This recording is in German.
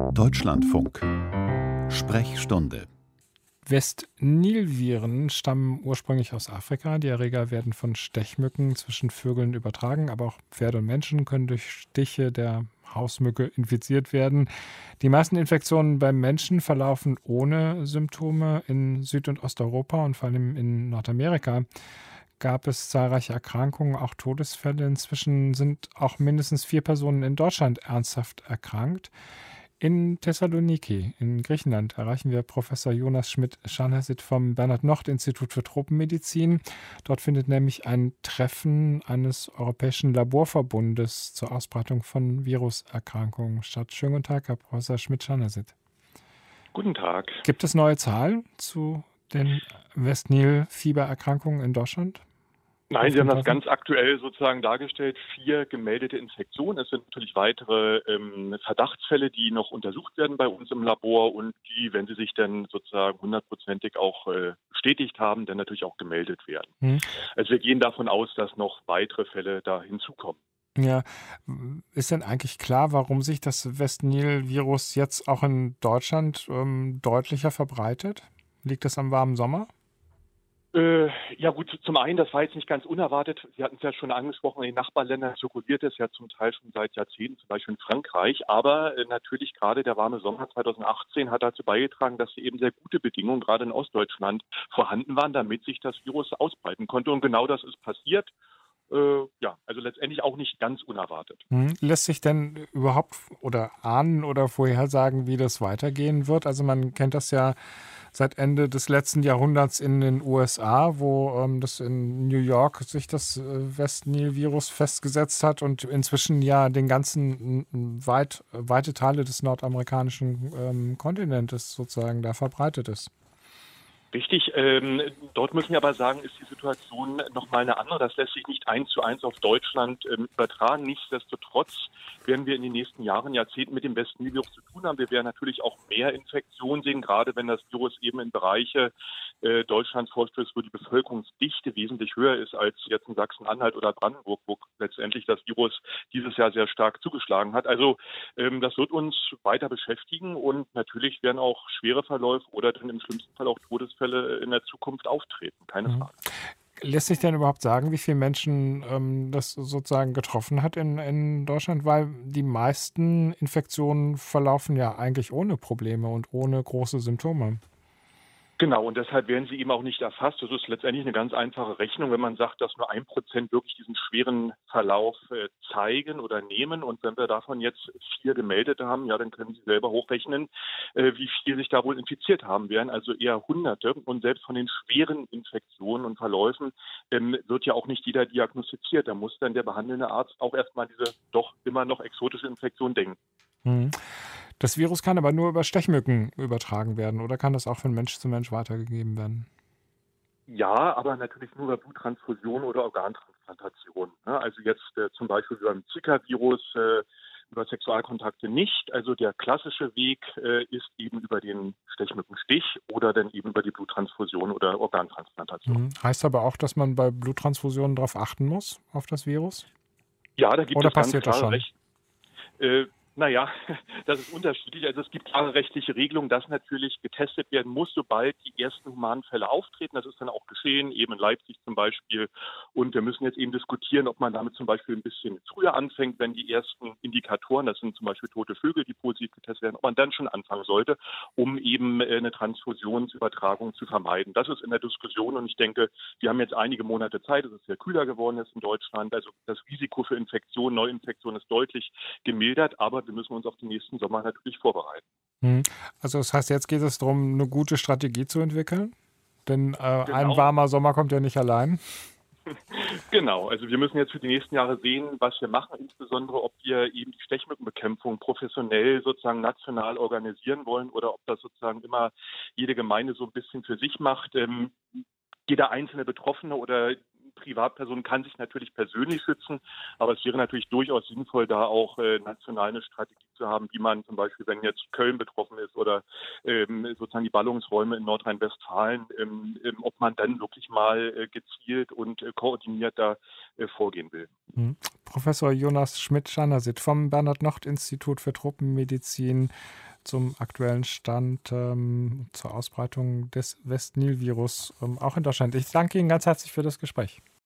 Deutschlandfunk. Sprechstunde. Westnilviren stammen ursprünglich aus Afrika. Die Erreger werden von Stechmücken zwischen Vögeln übertragen, aber auch Pferde und Menschen können durch Stiche der Hausmücke infiziert werden. Die meisten Infektionen beim Menschen verlaufen ohne Symptome. In Süd- und Osteuropa und vor allem in Nordamerika gab es zahlreiche Erkrankungen, auch Todesfälle. Inzwischen sind auch mindestens 4 Personen in Deutschland ernsthaft erkrankt. In Thessaloniki in Griechenland erreichen wir Professor Jonas Schmidt-Scharnhessit vom Bernhard-Nocht-Institut für Tropenmedizin. Dort findet nämlich ein Treffen eines europäischen Laborverbundes zur Ausbreitung von Viruserkrankungen statt. Schönen guten Tag, Herr Professor Schmidt-Scharnhessit. Guten Tag. Gibt es neue Zahlen zu den Westnil-Fiebererkrankungen in Deutschland? Nein, Sie haben das ganz aktuell sozusagen dargestellt. 4 gemeldete Infektionen. Es sind natürlich weitere Verdachtsfälle, die noch untersucht werden bei uns im Labor und die, wenn sie sich dann sozusagen 100%ig auch bestätigt haben, dann natürlich auch gemeldet werden. Also wir gehen davon aus, dass noch weitere Fälle da hinzukommen. Ja, ist denn eigentlich klar, warum sich das Westnil-Virus jetzt auch in Deutschland deutlicher verbreitet? Liegt das am warmen Sommer? Ja gut, zum einen, das war jetzt nicht ganz unerwartet. Sie hatten es ja schon angesprochen, in den Nachbarländern zirkuliert es ja zum Teil schon seit Jahrzehnten, zum Beispiel in Frankreich. Aber natürlich gerade der warme Sommer 2018 hat dazu beigetragen, dass eben sehr gute Bedingungen gerade in Ostdeutschland vorhanden waren, damit sich das Virus ausbreiten konnte. Und genau das ist passiert. Also letztendlich auch nicht ganz unerwartet. Lässt sich denn überhaupt oder ahnen oder vorhersagen, wie das weitergehen wird? Also man kennt das ja seit Ende des letzten Jahrhunderts in den USA, wo das in New York sich das Westnil-Virus festgesetzt hat und inzwischen ja den ganzen weite Teile des nordamerikanischen Kontinentes sozusagen da verbreitet ist. Richtig, dort müssen wir aber sagen, ist die Situation nochmal eine andere. Das lässt sich nicht 1:1 auf Deutschland übertragen. Nichtsdestotrotz werden wir in den nächsten Jahren, Jahrzehnten mit dem Westnil-Virus zu tun haben. Wir werden natürlich auch mehr Infektionen sehen, gerade wenn das Virus eben in Bereiche Deutschlands vorstößt, wo die Bevölkerungsdichte wesentlich höher ist als jetzt in Sachsen-Anhalt oder Brandenburg, wo letztendlich das Virus dieses Jahr sehr stark zugeschlagen hat. Also das wird uns weiter beschäftigen und natürlich werden auch schwere Verläufe oder dann im schlimmsten Fall auch Todesfälle in der Zukunft auftreten, keine Frage. Lässt sich denn überhaupt sagen, wie viele Menschen das sozusagen getroffen hat in Deutschland? Weil die meisten Infektionen verlaufen ja eigentlich ohne Probleme und ohne große Symptome. Genau, und deshalb werden sie eben auch nicht erfasst. Das ist letztendlich eine ganz einfache Rechnung, wenn man sagt, dass nur 1% wirklich diesen schweren Verlauf zeigen oder nehmen. Und wenn wir davon jetzt 4 gemeldete haben, ja, dann können Sie selber hochrechnen, wie viel sich da wohl infiziert haben werden. Also eher Hunderte. Und selbst von den schweren Infektionen und Verläufen wird ja auch nicht jeder diagnostiziert. Da muss dann der behandelnde Arzt auch erstmal diese doch immer noch exotische Infektion denken. Das Virus kann aber nur über Stechmücken übertragen werden oder kann das auch von Mensch zu Mensch weitergegeben werden? Ja, aber natürlich nur über Bluttransfusion oder Organtransplantation. Also jetzt zum Beispiel über ein Zika-Virus, über Sexualkontakte nicht. Also der klassische Weg ist eben über den Stechmückenstich oder dann eben über die Bluttransfusion oder Organtransplantation. Heißt aber auch, dass man bei Bluttransfusionen darauf achten muss, auf das Virus? Ja, da gibt oder es ganz passiert das klare schon? Rechte. Naja, das ist unterschiedlich. Also es gibt klare rechtliche Regelungen, dass natürlich getestet werden muss, sobald die ersten humanen Fälle auftreten. Das ist dann auch geschehen, eben in Leipzig zum Beispiel. Und wir müssen jetzt eben diskutieren, ob man damit zum Beispiel ein bisschen früher anfängt, wenn die ersten Indikatoren, das sind zum Beispiel tote Vögel, die positiv getestet werden, ob man dann schon anfangen sollte, um eben eine Transfusionsübertragung zu vermeiden. Das ist in der Diskussion und ich denke, wir haben jetzt einige Monate Zeit, es ist sehr kühler geworden jetzt in Deutschland. Also das Risiko für Infektion, Neuinfektion ist deutlich gemildert, aber wir müssen uns auf den nächsten Sommer natürlich vorbereiten. Also das heißt, jetzt geht es darum, eine gute Strategie zu entwickeln? Denn ein Genau. warmer Sommer kommt ja nicht allein. Genau, also wir müssen jetzt für die nächsten Jahre sehen, was wir machen, insbesondere ob wir eben die Stechmückenbekämpfung professionell sozusagen national organisieren wollen oder ob das sozusagen immer jede Gemeinde so ein bisschen für sich macht. Jeder einzelne Betroffene oder Privatperson kann sich natürlich persönlich schützen, aber es wäre natürlich durchaus sinnvoll, da auch national eine Strategie zu haben, wie man zum Beispiel, wenn jetzt Köln betroffen ist oder sozusagen die Ballungsräume in Nordrhein-Westfalen, ob man dann wirklich mal gezielt und koordiniert da vorgehen will. Professor Jonas Schmidt-Scharnhessit vom Bernhard-Nocht-Institut für Tropenmedizin zum aktuellen Stand zur Ausbreitung des Westnil-Virus auch in Deutschland. Ich danke Ihnen ganz herzlich für das Gespräch.